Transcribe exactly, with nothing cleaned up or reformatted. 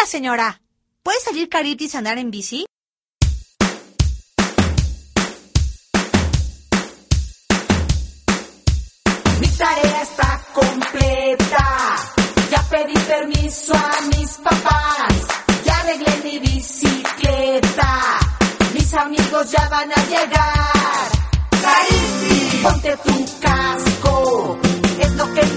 señora. ¿Puede salir Caritis a andar en bici? Mi tarea está completa. Ya pedí permiso a mis papás. Ya arreglé mi bicicleta. Mis amigos ya van a llegar. Caritis, ponte tu casco. Es lo que